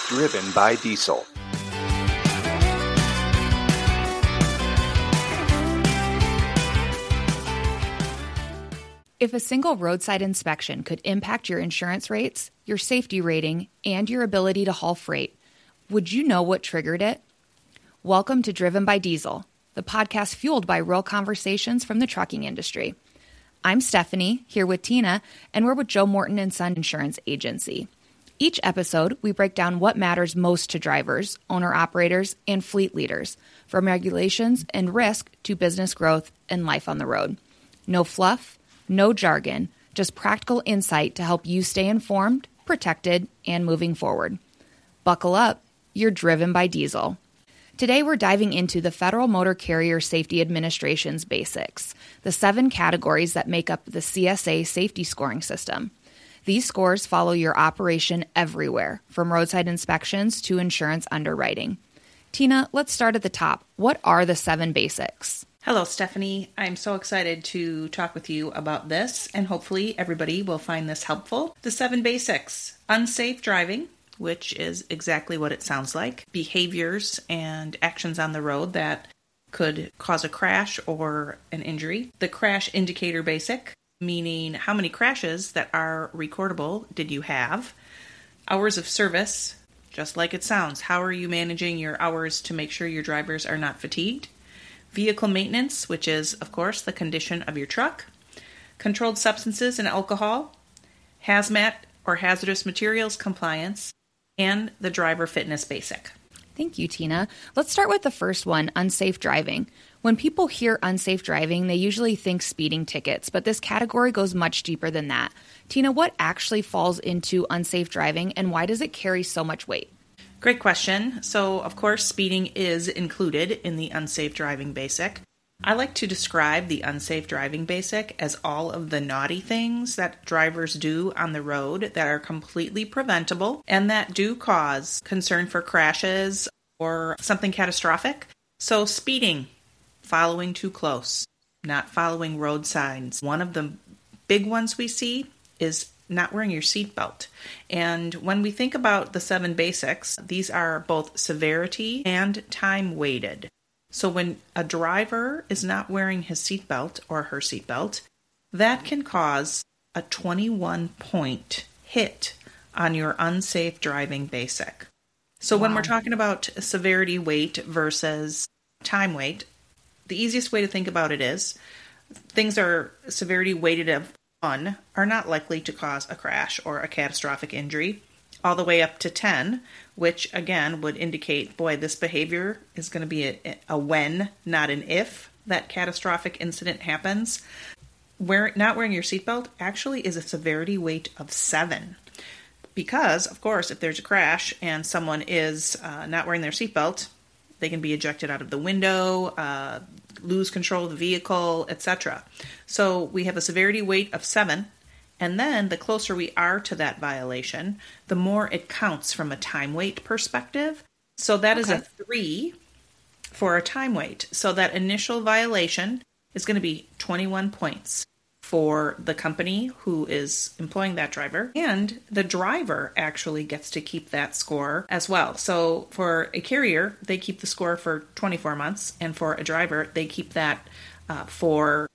Driven by Diesel. If a single roadside inspection could impact your insurance rates, your safety rating, and your ability to haul freight, would you know what triggered it? Welcome to Driven by Diesel, the podcast fueled by real conversations from the trucking industry. I'm Stephanie, here with Tina, and we're with Joe Morton & Son Insurance Agency. Each episode, we break down what matters most to drivers, owner-operators, and fleet leaders, from regulations and risk to business growth and life on the road. No fluff, no jargon, just practical insight to help you stay informed, protected, and moving forward. Buckle up, you're driven by diesel. Today we're diving into the Federal Motor Carrier Safety Administration's basics, the 7 categories that make up the CSA safety scoring system. These scores follow your operation everywhere, from roadside inspections to insurance underwriting. Tina, let's start at the top. What are the 7 basics? Hello, Stephanie. I'm so excited to talk with you about this, and hopefully everybody will find this helpful. The 7 basics: unsafe driving, which is exactly what it sounds like, behaviors and actions on the road that could cause a crash or an injury. The crash indicator basic, meaning how many crashes that are recordable did you have. Hours of service, just like it sounds. How are you managing your hours to make sure your drivers are not fatigued? Vehicle maintenance, which is, of course, the condition of your truck. Controlled substances and alcohol. Hazmat or hazardous materials compliance. And the driver fitness basic. Thank you, Tina. Let's start with the first one, unsafe driving. When people hear unsafe driving, they usually think speeding tickets, but this category goes much deeper than that. Tina, what actually falls into unsafe driving, and why does it carry so much weight? Great question. So, of course, speeding is included in the unsafe driving basic. I like to describe the unsafe driving basic as all of the naughty things that drivers do on the road that are completely preventable and that do cause concern for crashes or something catastrophic. So, speeding, following too close, not following road signs. One of the big ones we see is not wearing your seatbelt. And when we think about the 7 basics, these are both severity and time weighted. So when a driver is not wearing his seatbelt or her seatbelt, that can cause a 21-point hit on your unsafe driving basic. So when we're talking about severity weight versus time weight, the easiest way to think about it is things are severity weighted of 1 are not likely to cause a crash or a catastrophic injury, all the way up to 10, which again would indicate, boy, this behavior is going to be a when, not an if, that catastrophic incident happens. Not wearing your seatbelt actually is a severity weight of 7. Because, of course, if there's a crash and someone is not wearing their seatbelt, they can be ejected out of the window, lose control of the vehicle, etc. So we have a severity weight of 7, and then the closer we are to that violation, the more it counts from a time weight perspective. So that is a 3 for a time weight. So that initial violation is going to be 21 points for the company who is employing that driver, and the driver actually gets to keep that score as well. So for a carrier, they keep the score for 24 months, and for a driver, they keep that for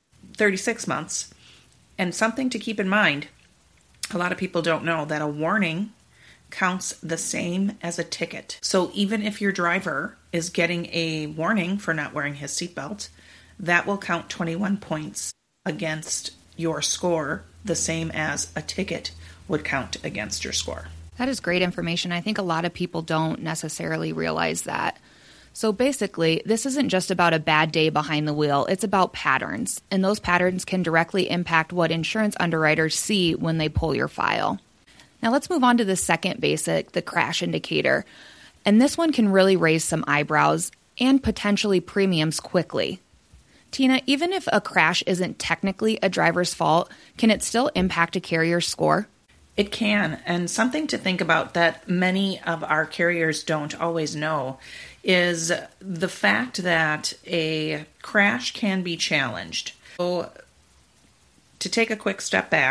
36 months. And something to keep in mind, a lot of people don't know that a warning counts the same as a ticket. So even if your driver is getting a warning for not wearing his seatbelt, that will count 21 points against your score, the same as a ticket would count against your score. That is great information. I think a lot of people don't necessarily realize that. So basically, this isn't just about a bad day behind the wheel. It's about patterns, and those patterns can directly impact what insurance underwriters see when they pull your file. Now let's move on to the second basic, the crash indicator. And this one can really raise some eyebrows and potentially premiums quickly. Tina, even if a crash isn't technically a driver's fault, can it still impact a carrier's score? It can, and something to think about that many of our carriers don't always know is the fact that a crash can be challenged. So to take a quick step back,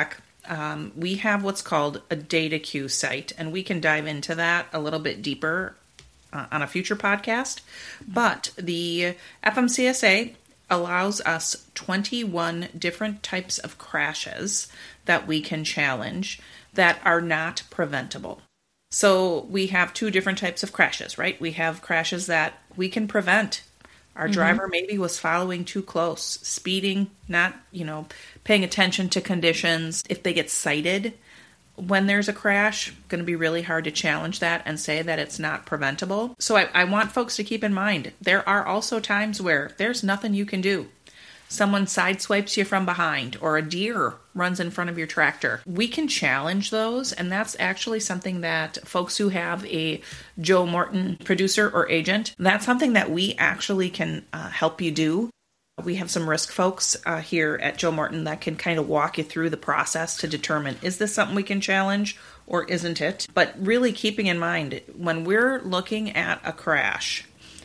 We have what's called a data queue site, and we can dive into that a little bit deeper on a future podcast. But the FMCSA allows us 21 different types of crashes that we can challenge that are not preventable. So we have two different types of crashes, right? We have crashes that we can prevent. Our driver maybe was following too close, speeding, not, paying attention to conditions. If they get cited when there's a crash, going to be really hard to challenge that and say that it's not preventable. So I want folks to keep in mind, there are also times where there's nothing you can do. Someone sideswipes you from behind, or a deer runs in front of your tractor. We can challenge those, and that's actually something that folks who have a Joe Morton producer or agent, that's something that we actually can help you do. We have some risk folks here at Joe Morton that can kind of walk you through the process to determine, is this something we can challenge or isn't it? But really keeping in mind, when we're looking at a crash,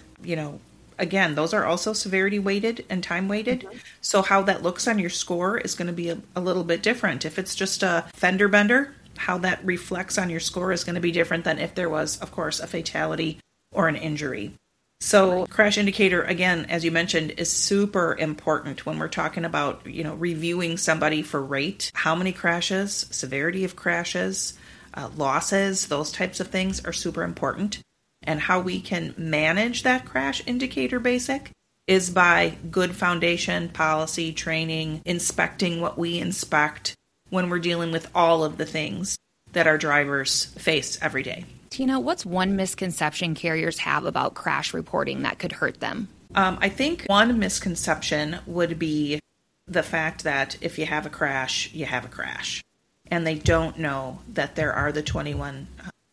again, those are also severity weighted and time weighted. So how that looks on your score is going to be a little bit different. If it's just a fender bender, how that reflects on your score is going to be different than if there was, of course, a fatality or an injury. So crash indicator, again, as you mentioned, is super important when we're talking about, reviewing somebody for rate. How many crashes, severity of crashes, losses, those types of things are super important. And how we can manage that crash indicator basic is by good foundation, policy, training, inspecting what we inspect when we're dealing with all of the things that our drivers face every day. Tina, what's one misconception carriers have about crash reporting that could hurt them? I think one misconception would be the fact that if you have a crash, you have a crash. And they don't know that there are the 21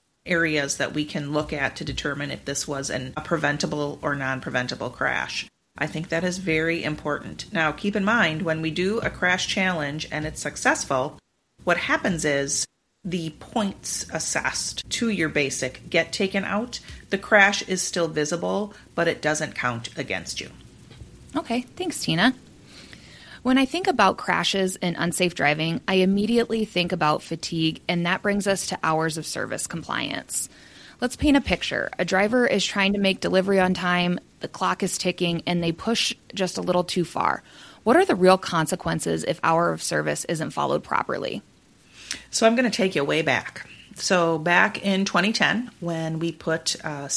areas that we can look at to determine if this was a preventable or non-preventable crash. I think that is very important. Now, keep in mind, when we do a crash challenge and it's successful, what happens is the points assessed to your basic get taken out. The crash is still visible, but it doesn't count against you. Okay, thanks, Tina. When I think about crashes and unsafe driving, I immediately think about fatigue, and that brings us to hours of service compliance. Let's paint a picture. A driver is trying to make delivery on time, the clock is ticking, and they push just a little too far. What are the real consequences if hour of service isn't followed properly? So I'm going to take you way back. So back in 2010, when we put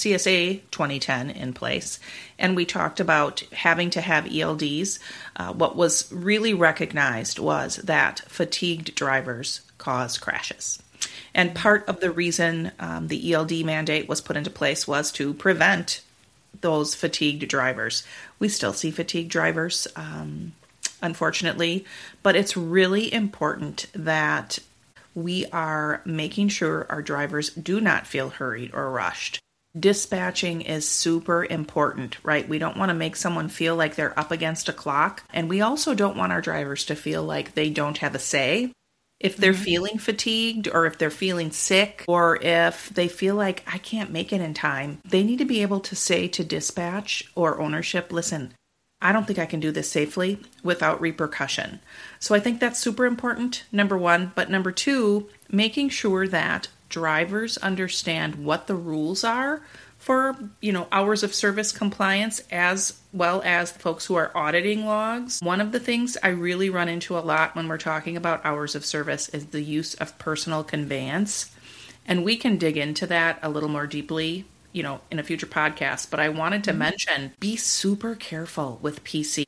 CSA 2010 in place, and we talked about having to have ELDs, what was really recognized was that fatigued drivers cause crashes. And part of the reason the ELD mandate was put into place was to prevent those fatigued drivers. We still see fatigued drivers, unfortunately, but it's really important that we are making sure our drivers do not feel hurried or rushed. Dispatching is super important, right? We don't want to make someone feel like they're up against a clock. And we also don't want our drivers to feel like they don't have a say. If they're feeling fatigued, or if they're feeling sick, or if they feel like I can't make it in time, they need to be able to say to dispatch or ownership, listen, I don't think I can do this safely without repercussion. So I think that's super important, number one. But number two, making sure that drivers understand what the rules are for, hours of service compliance, as well as folks who are auditing logs. One of the things I really run into a lot when we're talking about hours of service is the use of personal conveyance. And we can dig into that a little more deeply in a future podcast, but I wanted to mention, be super careful with PC.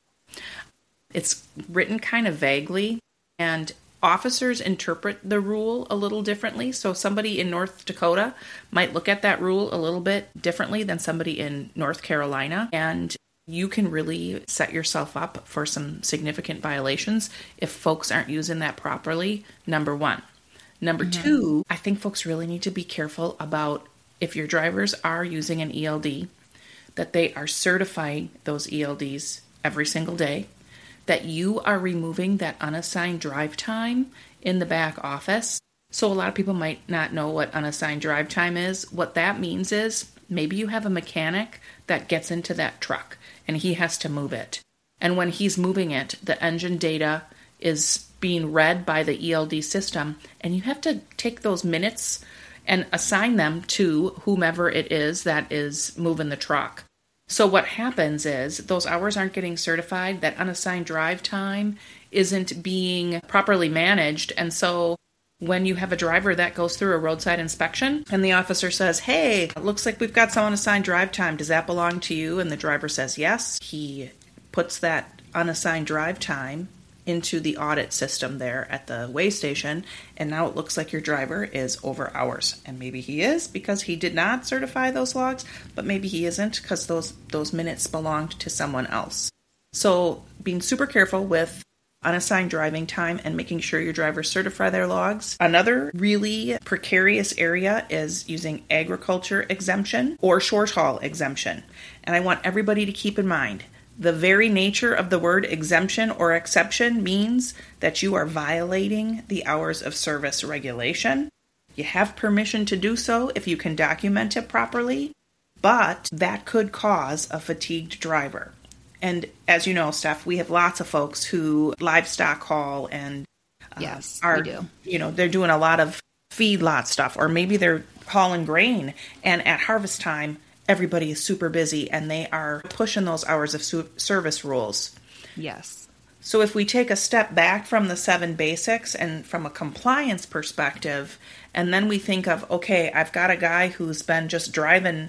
It's written kind of vaguely, and officers interpret the rule a little differently. So somebody in North Dakota might look at that rule a little bit differently than somebody in North Carolina, and you can really set yourself up for some significant violations if folks aren't using that properly, number one. Number two, I think folks really need to be careful about, if your drivers are using an ELD, that they are certifying those ELDs every single day, that you are removing that unassigned drive time in the back office. So a lot of people might not know what unassigned drive time is. What that means is maybe you have a mechanic that gets into that truck and he has to move it. And when he's moving it, the engine data is being read by the ELD system, and you have to take those minutes and assign them to whomever it is that is moving the truck. So what happens is those hours aren't getting certified, that unassigned drive time isn't being properly managed, and so when you have a driver that goes through a roadside inspection and the officer says, hey, it looks like we've got some unassigned drive time. Does that belong to you? And the driver says yes. He puts that unassigned drive time into the audit system there at the weigh station, and now it looks like your driver is over hours. And maybe he is because he did not certify those logs, but maybe he isn't because those minutes belonged to someone else. So being super careful with unassigned driving time and making sure your drivers certify their logs. Another really precarious area is using agriculture exemption or short haul exemption. And I want everybody to keep in mind, the very nature of the word exemption or exception means that you are violating the hours of service regulation. You have permission to do so if you can document it properly, but that could cause a fatigued driver. And as you know, Steph, we have lots of folks who livestock haul and yes, are, we do. They're doing a lot of feedlot stuff, or maybe they're hauling grain. And at harvest time, everybody is super busy and they are pushing those hours of service rules. Yes. So if we take a step back from the 7 basics and from a compliance perspective, and then we think of, okay, I've got a guy who's been just driving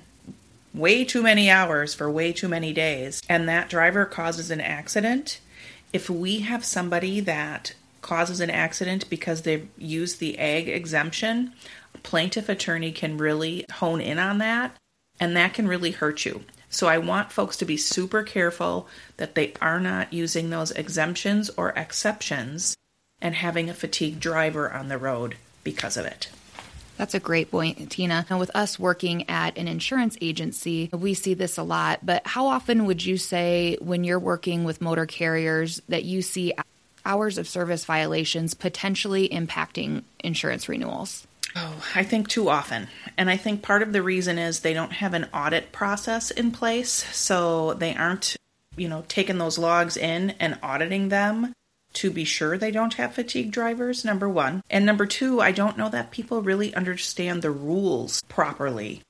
way too many hours for way too many days, and that driver causes an accident. If we have somebody that causes an accident because they've used the ag exemption, a plaintiff attorney can really hone in on that, and that can really hurt you. So I want folks to be super careful that they are not using those exemptions or exceptions and having a fatigued driver on the road because of it. That's a great point, Tina. And with us working at an insurance agency, we see this a lot. But how often would you say when you're working with motor carriers that you see hours of service violations potentially impacting insurance renewals? Oh, I think too often. And I think part of the reason is they don't have an audit process in place. So they aren't, taking those logs in and auditing them to be sure they don't have fatigued drivers, number one. And number two, I don't know that people really understand the rules properly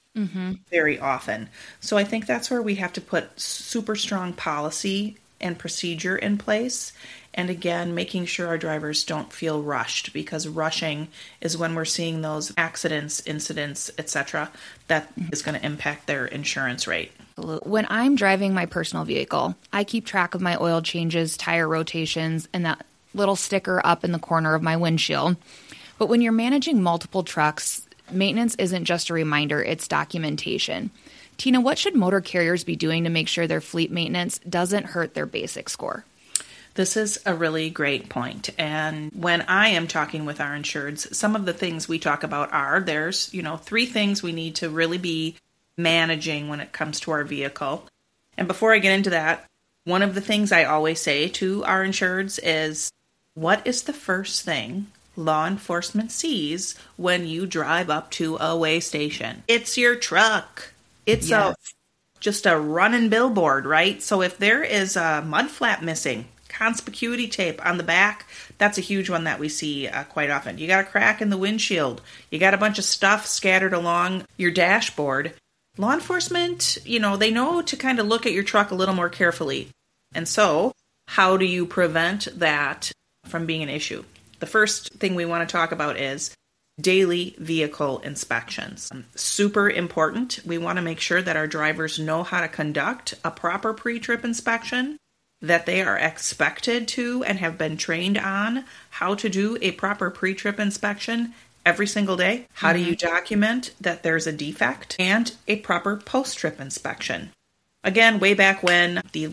very often. So I think that's where we have to put super strong policy and procedure in place. And again, making sure our drivers don't feel rushed, because rushing is when we're seeing those accidents, incidents, etc., that is going to impact their insurance rate. When I'm driving my personal vehicle, I keep track of my oil changes, tire rotations, and that little sticker up in the corner of my windshield. But when you're managing multiple trucks, maintenance isn't just a reminder, it's documentation. Tina, what should motor carriers be doing to make sure their fleet maintenance doesn't hurt their basic score? This is a really great point. And when I am talking with our insureds, some of the things we talk about are there's, 3 things we need to really be managing when it comes to our vehicle. And before I get into that, one of the things I always say to our insureds is, what is the first thing law enforcement sees when you drive up to a weigh station? It's your truck. It's just a running billboard, right? So if there is a mud flap missing, conspicuity tape on the back, that's a huge one that we see quite often. You got a crack in the windshield. You got a bunch of stuff scattered along your dashboard. Law enforcement, they know to kind of look at your truck a little more carefully. And so, how do you prevent that from being an issue? The first thing we want to talk about is daily vehicle inspections. Super important. We want to make sure that our drivers know how to conduct a proper pre-trip inspection, that they are expected to and have been trained on how to do a proper pre-trip inspection every single day. How do you document that there's a defect? And a proper post-trip inspection. Again, way back when the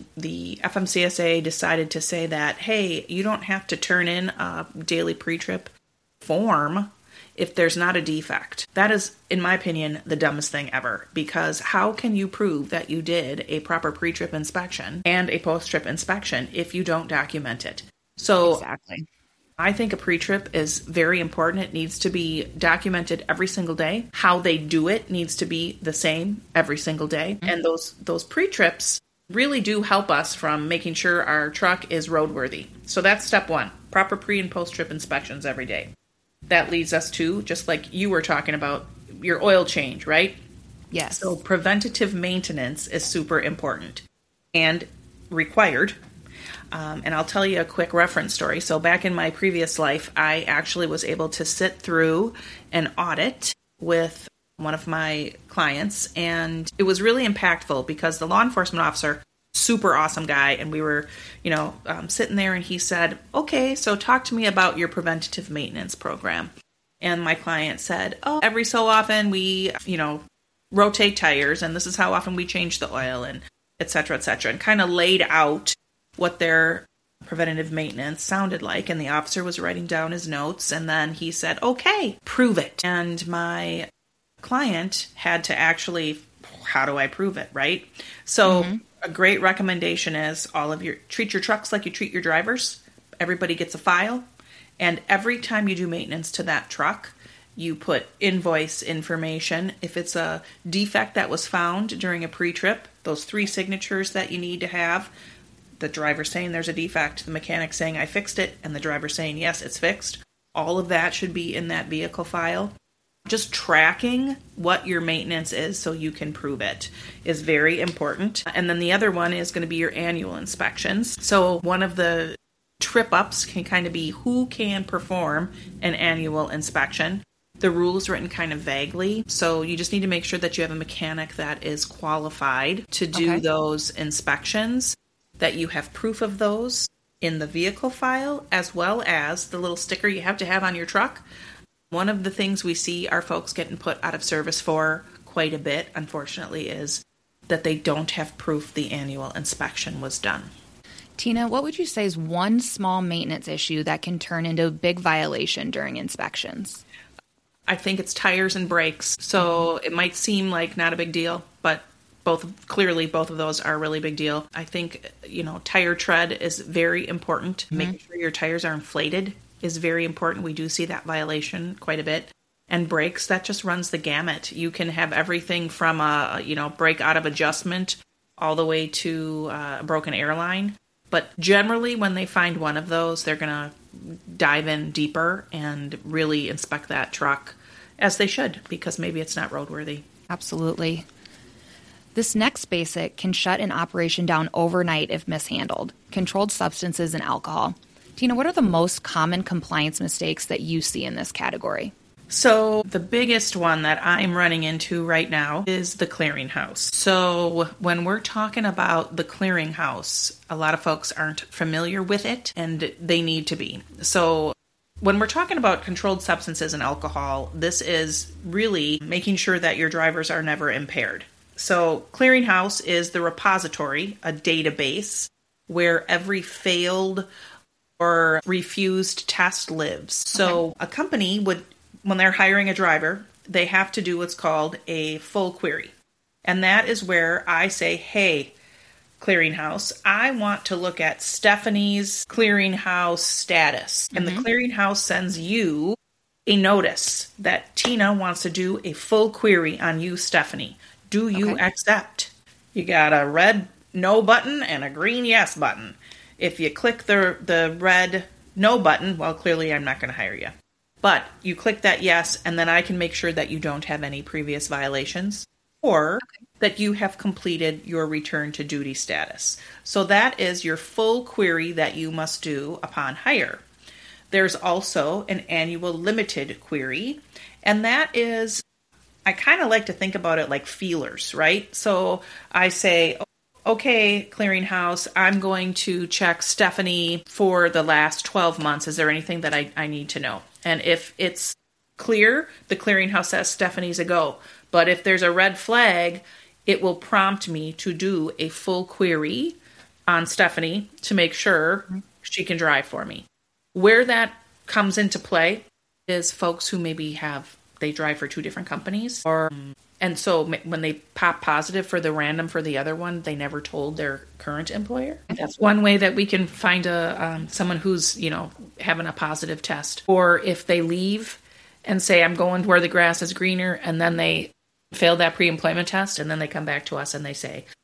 FMCSA decided to say that, hey, you don't have to turn in a daily pre-trip form if there's not a defect. That is, in my opinion, the dumbest thing ever, because how can you prove that you did a proper pre-trip inspection and a post-trip inspection if you don't document it? So exactly. I think a pre-trip is very important. It needs to be documented every single day. How they do it needs to be the same every single day. And those pre-trips, really do help us from making sure our truck is roadworthy. So that's step one, proper pre- and post-trip inspections every day. That leads us to, just like you were talking about, your oil change, right? Yes. So preventative maintenance is super important and required. And I'll tell you a quick reference story. So back in my previous life, I actually was able to sit through an audit with one of my clients, and it was really impactful because the law enforcement officer, super awesome guy, and we were, sitting there, and he said, okay, so talk to me about your preventative maintenance program. And my client said, oh, every so often we, rotate tires, and this is how often we change the oil, and et cetera, and kind of laid out what their preventative maintenance sounded like. And the officer was writing down his notes, and then he said, okay, prove it. And my client had to actually, how do I prove it, right? So a great recommendation is treat your trucks like you treat your drivers. Everybody gets a file, and every time you do maintenance to that truck, you put invoice information. If it's a defect that was found during a pre-trip, those 3 signatures that you need to have, the driver saying there's a defect, the mechanic saying I fixed it, and the driver saying yes, it's fixed. All of that should be in that vehicle file. Just tracking what your maintenance is so you can prove it is very important. And then the other one is going to be your annual inspections. So one of the trip ups can kind of be who can perform an annual inspection. The rule is written kind of vaguely, so you just need to make sure that you have a mechanic that is qualified to do those inspections, that you have proof of those in the vehicle file, as well as the little sticker you have to have on your truck. One of the things we see our folks getting put out of service for quite a bit, unfortunately, is that they don't have proof the annual inspection was done. Tina, what would you say is one small maintenance issue that can turn into a big violation during inspections? I think it's tires and brakes. So it might seem like not a big deal, but both of those are a really big deal. I think, tire tread is very important. Making sure your tires are inflated is very important. We do see that violation quite a bit. And brakes, that just runs the gamut. You can have everything from a, brake out of adjustment all the way to a broken airline. But generally, when they find one of those, they're going to dive in deeper and really inspect that truck, as they should, because maybe it's not roadworthy. Absolutely. This next basic can shut an operation down overnight if mishandled: controlled substances and alcohol. Tina, what are the most common compliance mistakes that you see in this category? So the biggest one that I'm running into right now is the clearinghouse. So when we're talking about the clearinghouse, a lot of folks aren't familiar with it, and they need to be. So when we're talking about controlled substances and alcohol, this is really making sure that your drivers are never impaired. So clearinghouse is the repository, a database where every failed or refused test lives. So a company would, when they're hiring a driver, they have to do what's called a full query. And that is where I say, hey, clearinghouse, I want to look at Stephanie's clearinghouse status. And the clearinghouse sends you a notice that Tina wants to do a full query on you, Stephanie. Do you accept? You got a red no button and a green yes button. If you click the red no button, well, clearly I'm not going to hire you. But you click that yes, and then I can make sure that you don't have any previous violations, or that you have completed your return to duty status. So that is your full query that you must do upon hire. There's also an annual limited query, and that is, I kind of like to think about it like feelers, right? So I say, okay, clearinghouse, I'm going to check Stephanie for the last 12 months. Is there anything that I need to know? And if it's clear, the clearinghouse says Stephanie's a go. But if there's a red flag, it will prompt me to do a full query on Stephanie to make sure she can drive for me. Where that comes into play is folks who maybe they drive for 2 different companies, and so when they pop positive for the other one, they never told their current employer. That's one way that we can find someone who's, having a positive test. Or if they leave and say, I'm going where the grass is greener, and then they fail that pre-employment test, and then they come back to us and they say,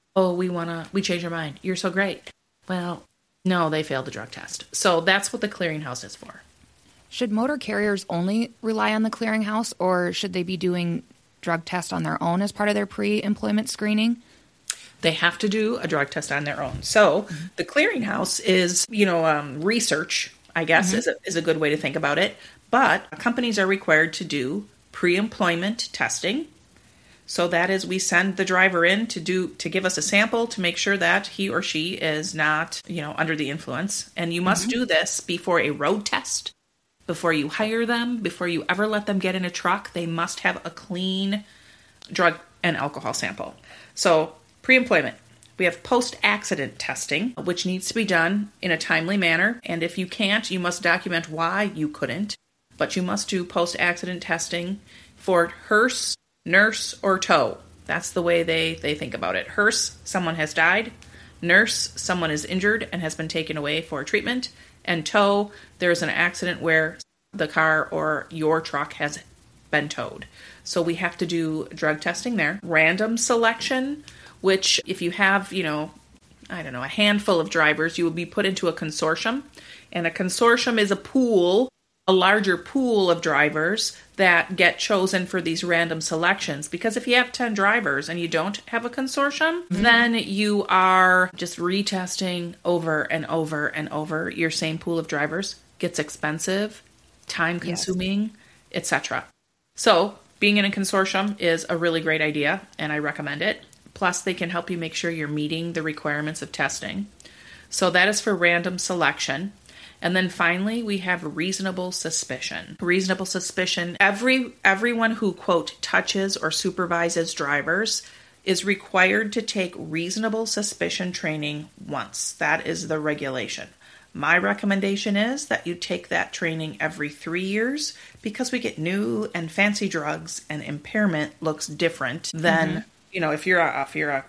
Oh, we changed our mind. You're so great. Well, no, they failed the drug test. So that's what the clearinghouse is for. Should motor carriers only rely on the clearinghouse, or should they be doing drug tests on their own as part of their pre-employment screening? They have to do a drug test on their own. So the clearinghouse is, research, I guess, is a good way to think about it. But companies are required to do pre-employment testing. So that is, we send the driver in to give us a sample to make sure that he or she is not, under the influence. And you must do this before a road test, before you hire them, before you ever let them get in a truck. They must have a clean drug and alcohol sample. So pre-employment, we have post-accident testing, which needs to be done in a timely manner. And if you can't, you must document why you couldn't. But you must do post-accident testing for hearse, nurse, or tow. That's the way they think about it. Hearse, someone has died. Nurse, someone is injured and has been taken away for treatment. And tow, there's an accident where the car or your truck has been towed. So we have to do drug testing there. Random selection, which if you have, a handful of drivers, you will be put into a consortium. And a consortium is a larger pool of drivers that get chosen for these random selections. Because if you have 10 drivers and you don't have a consortium, then you are just retesting over and over and over your same pool of drivers. Gets expensive, time consuming, etc. So being in a consortium is a really great idea, and I recommend it. Plus, they can help you make sure you're meeting the requirements of testing. So that is for random selection. And then finally, we have reasonable suspicion. Reasonable suspicion. Everyone who, quote, touches or supervises drivers is required to take reasonable suspicion training once. That is the regulation. My recommendation is that you take that training every 3 years, because we get new and fancy drugs and impairment looks different than, if you're a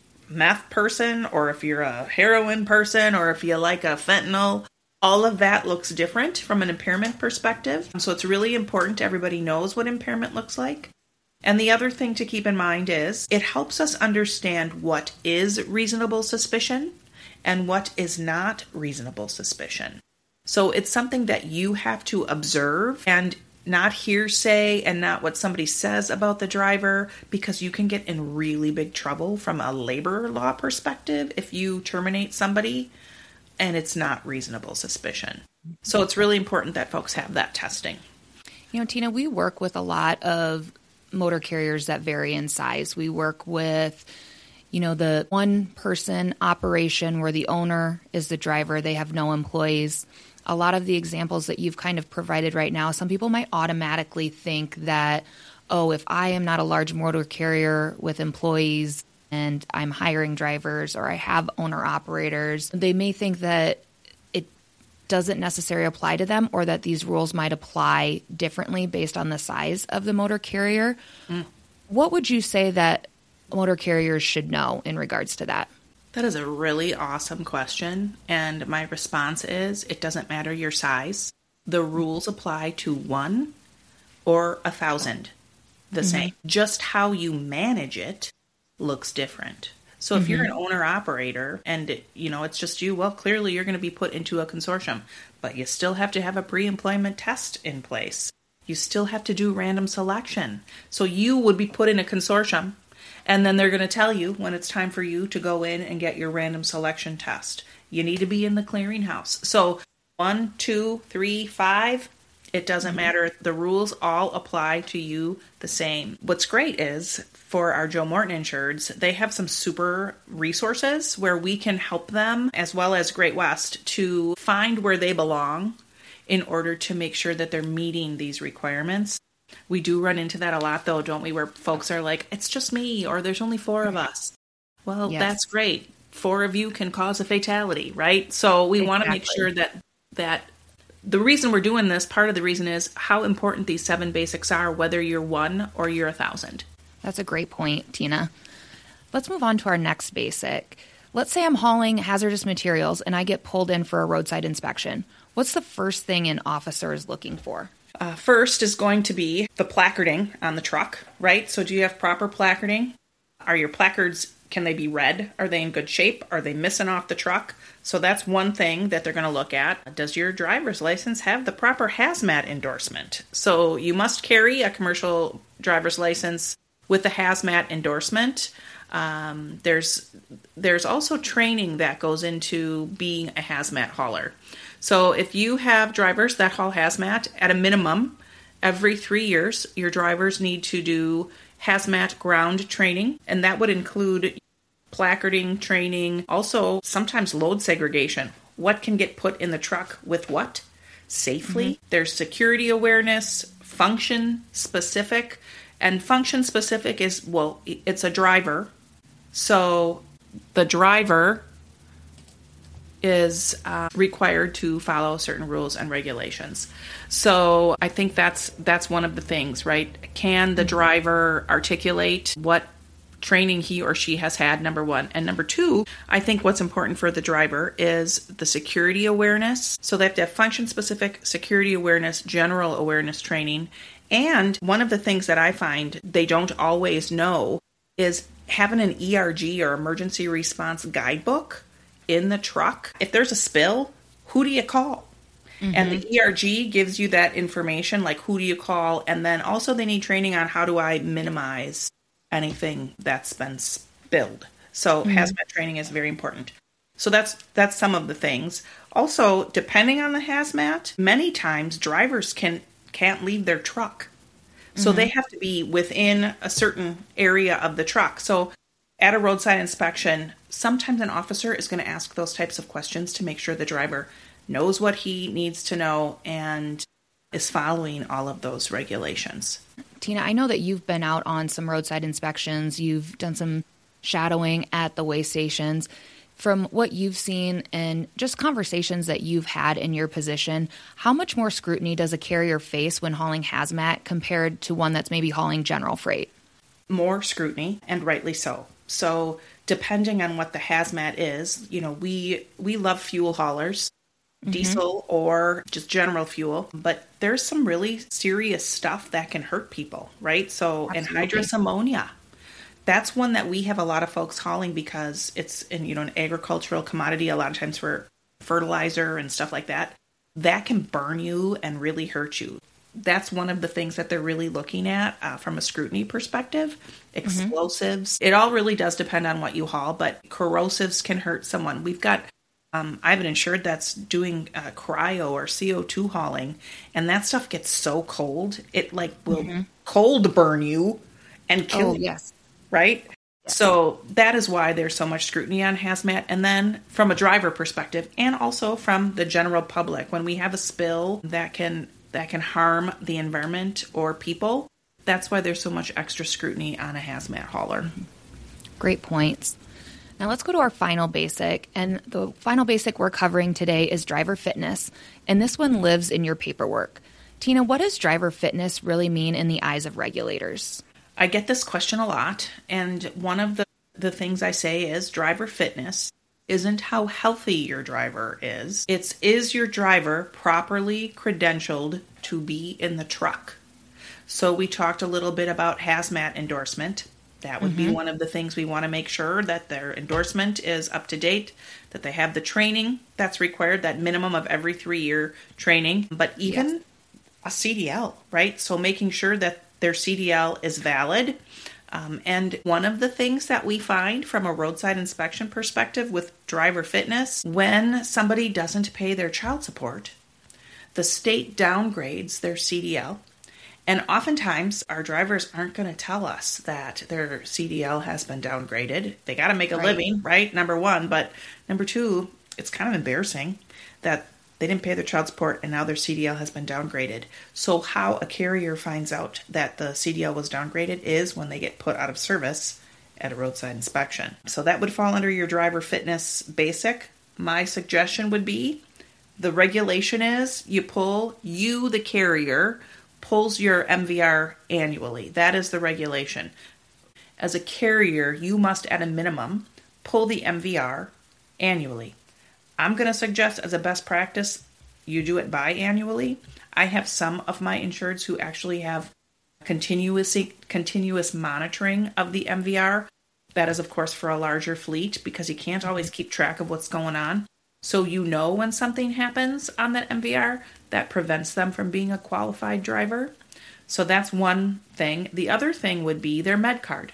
meth person, or if you're a heroin person, or if you like a fentanyl. All of that looks different from an impairment perspective. So it's really important everybody knows what impairment looks like. And the other thing to keep in mind is it helps us understand what is reasonable suspicion and what is not reasonable suspicion. So it's something that you have to observe, and not hearsay and not what somebody says about the driver, because you can get in really big trouble from a labor law perspective if you terminate somebody and it's not reasonable suspicion. So it's really important that folks have that testing. Tina, we work with a lot of motor carriers that vary in size. We work with, the one-person operation where the owner is the driver. They have no employees. A lot of the examples that you've kind of provided right now, some people might automatically think that, if I am not a large motor carrier with employees and I'm hiring drivers, or I have owner-operators, they may think that it doesn't necessarily apply to them, or that these rules might apply differently based on the size of the motor carrier. What would you say that motor carriers should know in regards to that? That is a really awesome question, and my response is it doesn't matter your size. The rules apply to 1 or 1,000, the same. Just how you manage it looks different. So if you're an owner-operator and, it's just you, well, clearly you're going to be put into a consortium, but you still have to have a pre-employment test in place. You still have to do random selection. So you would be put in a consortium, and then they're going to tell you when it's time for you to go in and get your random selection test. You need to be in the clearinghouse. So 1, 2, 3, 5, it doesn't matter. The rules all apply to you the same. What's great is for our Joe Morton insureds, they have some super resources where we can help them, as well as Great West, to find where they belong in order to make sure that they're meeting these requirements. We do run into that a lot, though, don't we, where folks are like, it's just me, or there's only 4 of us. Well, that's great. 4 of you can cause a fatality, right? So we want to make sure that the reason we're doing this, part of the reason is how important these 7 basics are, whether you're 1 or you're 1,000. That's a great point, Tina. Let's move on to our next basic. Let's say I'm hauling hazardous materials and I get pulled in for a roadside inspection. What's the first thing an officer is looking for? First is going to be the placarding on the truck, right? So do you have proper placarding? Are your placards Can they be read? Are they in good shape? Are they missing off the truck? So that's one thing that they're going to look at. Does your driver's license have the proper hazmat endorsement? So you must carry a commercial driver's license with a hazmat endorsement. There's also training that goes into being a hazmat hauler. So if you have drivers that haul hazmat, at a minimum, every 3 years, your drivers need to do hazmat ground training, and that would include placarding training, also sometimes load segregation. What can get put in the truck with what safely? Mm-hmm. There's security awareness, function specific, and function specific is, well, it's a driver. So the driver is required to follow certain rules and regulations. So I think that's one of the things, right? Can the driver articulate what training he or she has had, number one. And number two, I think what's important for the driver is the security awareness. So they have to have function-specific security awareness, general awareness training. And one of the things that I find they don't always know is having an ERG or emergency response guidebook in the truck. If there's a spill, who do you call? Mm-hmm. And the ERG gives you that information, like who do you call? And then also they need training on how do I minimize anything that's been spilled. So hazmat training is very important. So that's some of the things. Also, depending on the hazmat, many times drivers can't leave their truck. So they have to be within a certain area of the truck. So at a roadside inspection, sometimes an officer is going to ask those types of questions to make sure the driver knows what he needs to know and is following all of those regulations. Tina, I know that you've been out on some roadside inspections. You've done some shadowing at the weigh stations. From what you've seen and just conversations that you've had in your position, how much more scrutiny does a carrier face when hauling hazmat compared to one that's maybe hauling general freight? More scrutiny, and rightly so. So depending on what the hazmat is, we love fuel haulers, diesel or just general fuel, but there's some really serious stuff that can hurt people, right? So anhydrous ammonia. That's one that we have a lot of folks hauling because it's an agricultural commodity, a lot of times for fertilizer and stuff like that. That can burn you and really hurt you. That's one of the things that they're really looking at from a scrutiny perspective. Explosives. It all really does depend on what you haul, but corrosives can hurt someone. We've got, I have an insured that's doing cryo or CO2 hauling, and that stuff gets so cold, it will cold burn you and kill you. Yes. Right? Yes. So that is why there's so much scrutiny on hazmat. And then from a driver perspective and also from the general public, when we have a spill that can harm the environment or people, that's why there's so much extra scrutiny on a hazmat hauler. Great points. Now let's go to our final basic. And the final basic we're covering today is driver fitness. And this one lives in your paperwork. Tina, what does driver fitness really mean in the eyes of regulators? I get this question a lot, and one of the things I say is driver fitness isn't how healthy your driver is. Is your driver properly credentialed to be in the truck? So we talked a little bit about hazmat endorsement. That would be one of the things we want to make sure that their endorsement is up to date, that they have the training that's required, that minimum of every 3-year training, but even a CDL, right? So making sure that their CDL is valid. And one of the things that we find from a roadside inspection perspective with driver fitness, when somebody doesn't pay their child support, the state downgrades their CDL. And oftentimes our drivers aren't going to tell us that their CDL has been downgraded. They got to make a living, right? Number one. But number two, it's kind of embarrassing that they didn't pay their child support, and now their CDL has been downgraded. So how a carrier finds out that the CDL was downgraded is when they get put out of service at a roadside inspection. So that would fall under your driver fitness basic. My suggestion would be the regulation is the carrier, pulls your MVR annually. That is the regulation. As a carrier, you must at a minimum pull the MVR annually. I'm going to suggest as a best practice, you do it biannually. I have some of my insureds who actually have continuous monitoring of the MVR. That is, of course, for a larger fleet because you can't always keep track of what's going on. So you know when something happens on that MVR that prevents them from being a qualified driver. So that's one thing. The other thing would be their med card.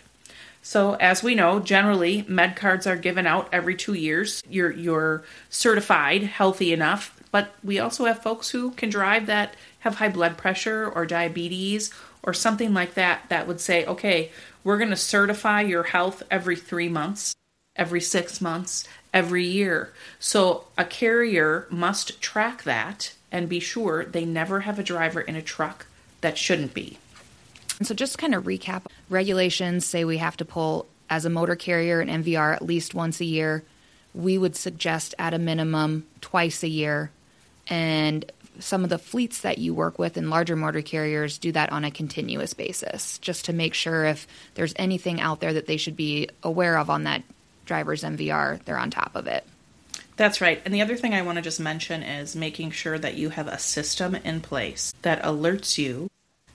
So as we know, generally med cards are given out every 2 years. You're certified, healthy enough, but we also have folks who can drive that have high blood pressure or diabetes or something like that that would say, okay, we're going to certify your health every 3 months, every 6 months, every year. So a carrier must track that and be sure they never have a driver in a truck that shouldn't be. And so just to kind of recap, regulations say we have to pull as a motor carrier an MVR at least once a year. We would suggest at a minimum twice a year. And some of the fleets that you work with in larger motor carriers do that on a continuous basis, just to make sure if there's anything out there that they should be aware of on that driver's MVR, they're on top of it. That's right. And the other thing I want to just mention is making sure that you have a system in place that alerts you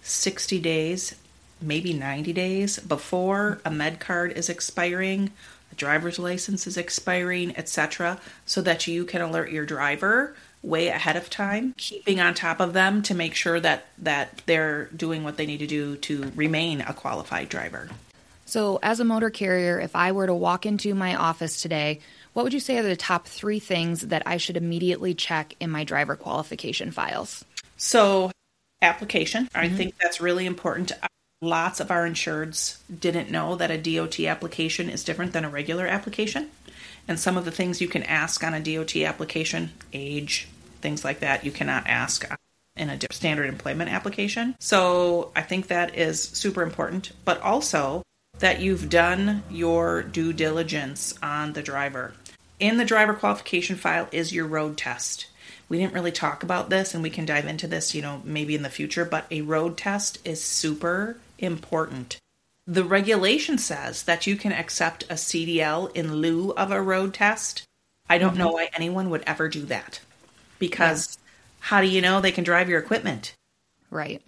60 days, maybe 90 days before a med card is expiring, a driver's license is expiring, etc., so that you can alert your driver way ahead of time, keeping on top of them to make sure that they're doing what they need to do to remain a qualified driver. So as a motor carrier, if I were to walk into my office today, what would you say are the top 3 things that I should immediately check in my driver qualification files? So application, I think that's really important. Lots of our insureds didn't know that a DOT application is different than a regular application. And some of the things you can ask on a DOT application, age, things like that, you cannot ask in a standard employment application. So I think that is super important, but also that you've done your due diligence on the driver. In the driver qualification file is your road test. We didn't really talk about this, and we can dive into this, maybe in the future, but a road test is super important. The regulation says that you can accept a CDL in lieu of a road test. I don't know why anyone would ever do that, because how do you know they can drive your equipment? Right.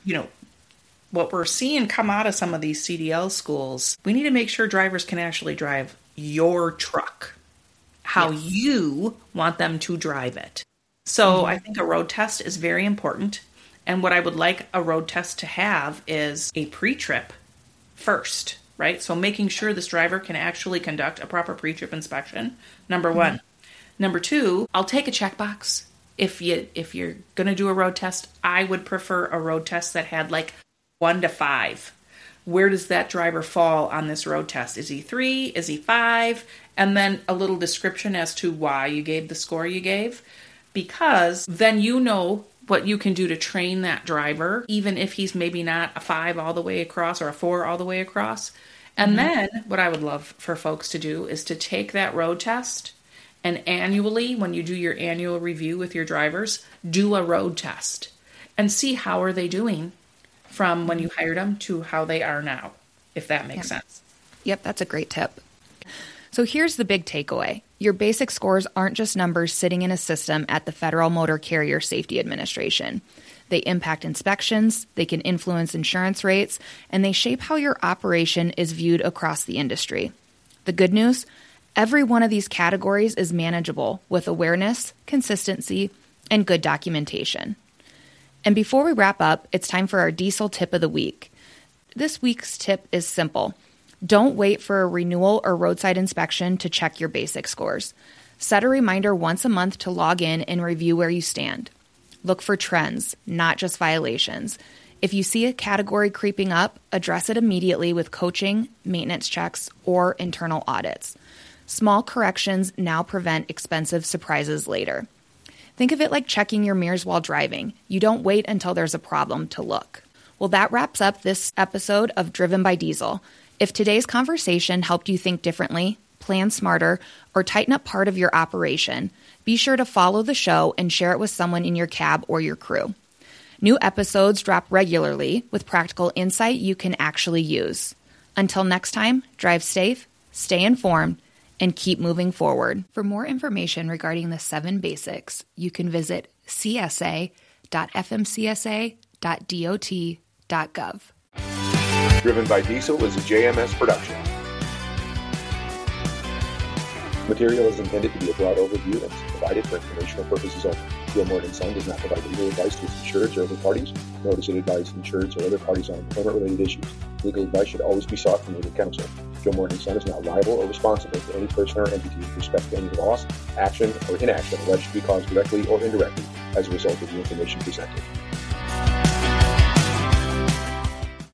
What we're seeing come out of some of these CDL schools, we need to make sure drivers can actually drive your truck how you want them to drive it. So I think a road test is very important. And what I would like a road test to have is a pre-trip first, right? So making sure this driver can actually conduct a proper pre-trip inspection, number one. Number 2, I'll take a checkbox. If you're going to do a road test, I would prefer a road test that had like 1 to 5. Where does that driver fall on this road test? Is he 3? Is he 5? And then a little description as to why you gave the score you gave, because then you know what you can do to train that driver, even if he's maybe not a 5 all the way across or a 4 all the way across. And then what I would love for folks to do is to take that road test and annually, when you do your annual review with your drivers, do a road test and see how are they doing from when you hired them to how they are now, if that makes sense. Yep, that's a great tip. So here's the big takeaway. Your basic scores aren't just numbers sitting in a system at the Federal Motor Carrier Safety Administration. They impact inspections, they can influence insurance rates, and they shape how your operation is viewed across the industry. The good news? Every one of these categories is manageable with awareness, consistency, and good documentation. And before we wrap up, it's time for our diesel tip of the week. This week's tip is simple. Don't wait for a renewal or roadside inspection to check your basic scores. Set a reminder once a month to log in and review where you stand. Look for trends, not just violations. If you see a category creeping up, address it immediately with coaching, maintenance checks, or internal audits. Small corrections now prevent expensive surprises later. Think of it like checking your mirrors while driving. You don't wait until there's a problem to look. Well, that wraps up this episode of Driven by Diesel. If today's conversation helped you think differently, plan smarter, or tighten up part of your operation, be sure to follow the show and share it with someone in your cab or your crew. New episodes drop regularly with practical insight you can actually use. Until next time, drive safe, stay informed, and keep moving forward. For more information regarding the 7 basics, you can visit csa.fmcsa.dot.gov. Driven by Diesel is a JMS production. Material is intended to be a broad overview and is provided for informational purposes only. Gilmore & Son does not provide legal advice to its insureds or other parties, nor does it advise insureds or other parties on employment-related issues. Legal advice should always be sought from legal counsel. Gilmore & Son is not liable or responsible to any person or entity with respect to any loss, action, or inaction alleged to be caused directly or indirectly as a result of the information presented.